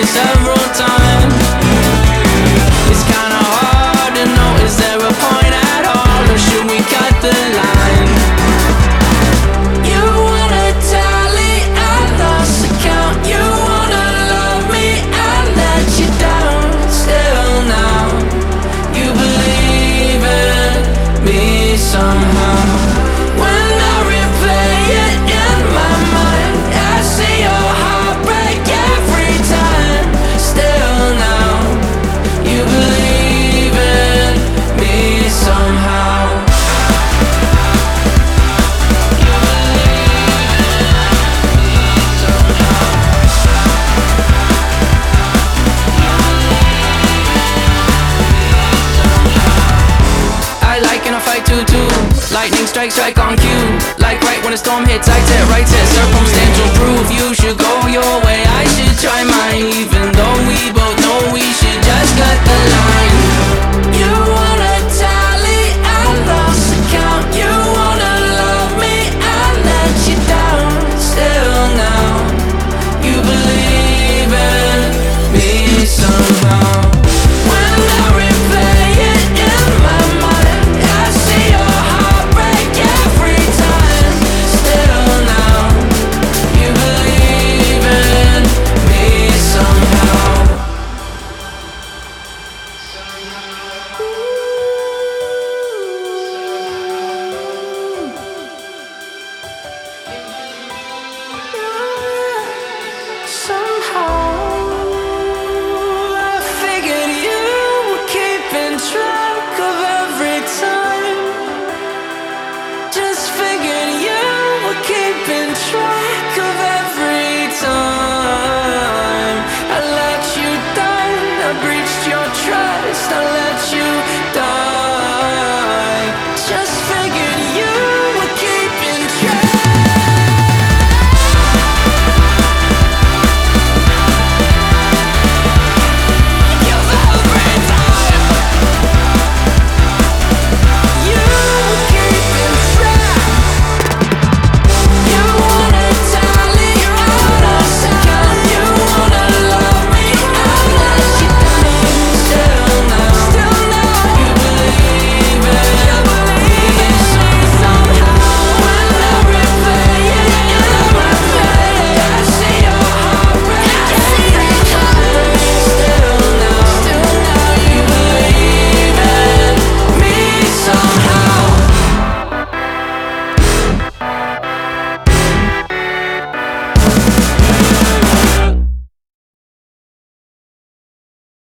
me several times. It's kinda hard to know, is there a point at all, or should we cut the line? You wanna tally, I lost the count. You wanna love me, I let you down. Still now, you believe in me somehow. When I replay it in my mind, I see your heart break every time. Still now, you believe in me somehow. You believe in me somehow. I like in a fight too. Lightning strike on cue. Like right when a storm hits, I tear right there. Circumstantial proof you should go your way.